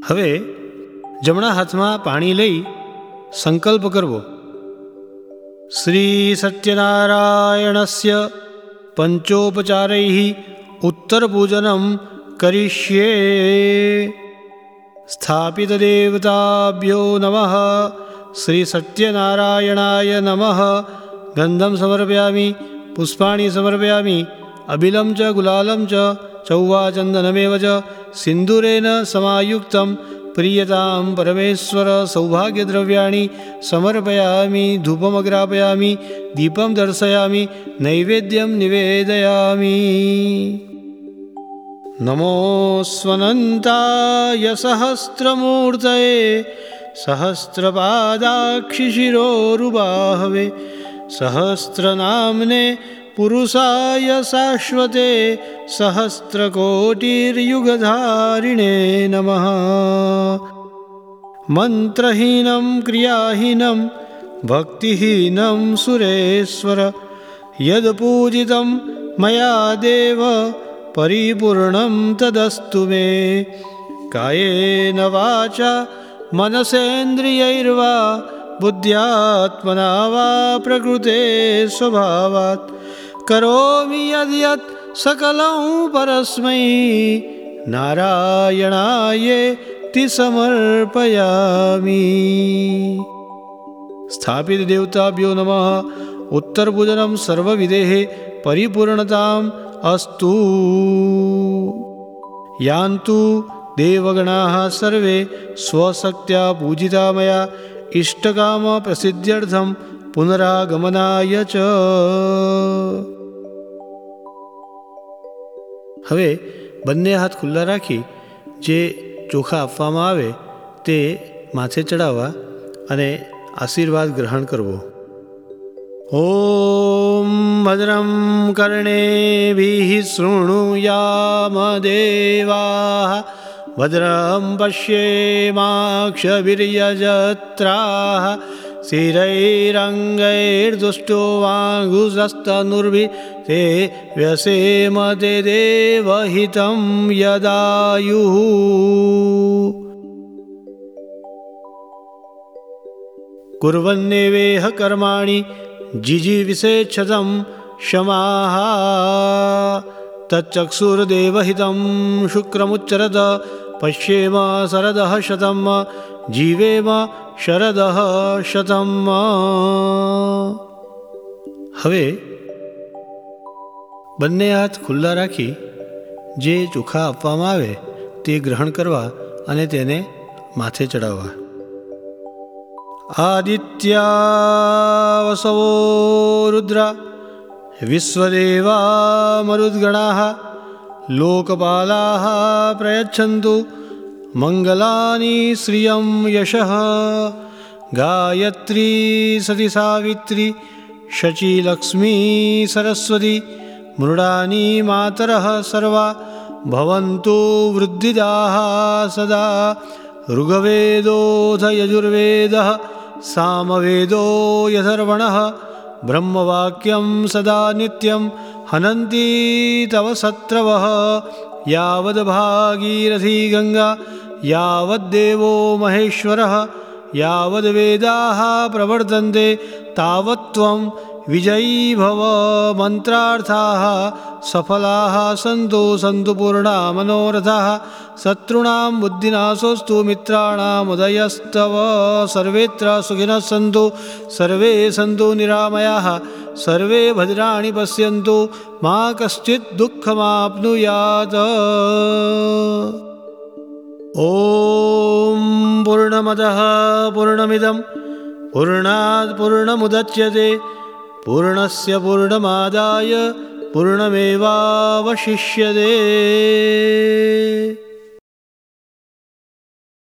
હવે જમણા હાથમાં પાણી લઈ સંકલ્પ કરવો. શ્રી સત્યનારાયણસ્ય પંચોપચારૈઃ ઉત્તરપૂજનમ કરિષ્યે. સ્થાપિત દેવતાભ્યો નમઃ. શ્રી સત્યનારાયણાય નમઃ. ગંધમ સમર્પયામિ, પુષ્પાણિ સમર્પયામિ, અબિલમ ચ ગુલાલમ ચ ચૌવાચંદનમેવ ચ સિંદૂરેન સમાયુક્તમ પ્રિયતામ પરમેશ્વર સૌભાગ્યદ્રવ્યાણિ સમર્પયામિ. ધૂપમગ્રાપયામિ, દીપમ દર્શયામિ, નૈવેદ્યમ નિવેદયામિ. નમોસ્વનંતાય સહસ્રમૂર્તયે સહસ્રપાદાક્ષિશિરોરુબાહવે સહસ્રનામ્ને પુરુષાય શાશ્વતે સહસ્રકોટિર્યુગધારિણે નમઃ. મંત્રહીનમ ક્રિયાહીનમ ભક્તિહીનમ સુરેશ્વર યદપૂજિતમ મયા દેવ પરિપૂર્ણમ તદસ્તુ મે. કાયેન વાચા મનસેન્દ્રિયૈર્વા બુદ્ધ્યાત્મના વા પ્રકૃતે સ્વભાવાત કરોમિ યદ્યત સકલં પરસ્મૈ નારાયણાયેતિ સમર્પયામિ. સ્થાપિત દેવતાભ્યો નમઃ. ઉત્તરપૂજનમ સર્વવિદેઃ પરિપૂર્ણતામ અસ્તુ. યાન્તુ દેવગણાઃ સર્વે સ્વશક્ત્યા પૂજિતા મયા ઇષ્ટકામ પ્રસિદ્ધ્યર્થમ પુનરાગમનાય ચ. હવે બંને હાથ ખુલ્લા રાખી જે ચોખા આપવામાં આવે તે માથે ચડાવવા અને આશીર્વાદ ગ્રહણ કરવો. ઓમ ભદ્રમ કર્ણેભિઃ શૃણુયામ દેવાઃ ભદ્રમ પશ્યેમાક્ષભિર્યજત્રાઃ સ્થિરૈરંગૈર્દુષ્ટોવાંઘુષસ્તનુર્ભિः તે વ્યસેમ તે દેવહિतं યદાયુઃ. કુર્વન્નેવેહ કર્માણિ જીજીવિષેચ્છતં શમાઃ તચ્ચક્ષુર્દેવહિतं શુક્રમુચ્ચરત પશ્યેમ શરદઃ શતમ જીવેમ શરદઃ શતમ. હવે બંને હાથ ખુલ્લા રાખી જે ચોખા આપવામાં આવે તે ગ્રહણ કરવા અને તેને માથે ચડાવવા. આદિત્યા વસવો રુદ્રા વિશ્વદેવા મરુદ્ગણાઃ લોકપાલાઃ પ્રયચ્છન્તુ મંગલાની શ્રિયં યશઃ. ગાયત્રી સતી સાવિત્રી શચી લક્ષ્મી સરસ્વતી મૃડાની માતરઃ સર્વા ભવન્તુ વૃદ્ધિદાઃ સદા. ઋગ્વેદોऽથ યજુર્વેદः સામવેદો યથર્વણઃ બ્રહ્મવાક્યં સદા નિત્યં હનન્તી તવ શત્રવઃ. યાવદ ભાગીરથી ગંગા યાવદ્દેવો મહેશ્વરઃ યાવદ વેદાઃ પ્રવર્તન્તે તાવत् ત્વં વિજયી ભવ. મંત્રાર્થાઃ સફલાઃ સંતો સંતુ પૂર્ણા મનોરથાઃ. શત્રૂણાં બુદ્ધિનાશોસ્તુ મિત્રાણામ ઉદયસ્તવ. સર્વેત્ર સુખિનઃ સંતુ સર્વે સંતુ નિરામયાઃ. સર્વે ભદ્રાણિ પશ્યન્તુ મા કશ્ચિત દુઃખમાપ્નુયાત. ઓમ પૂર્ણમદઃ પૂર્ણમિદં પૂર્ણાત પૂર્ણમુદચ્યતે પૂર્ણસ્ય પૂર્ણમાદાય પૂર્ણમેવાવશિષ્યતે.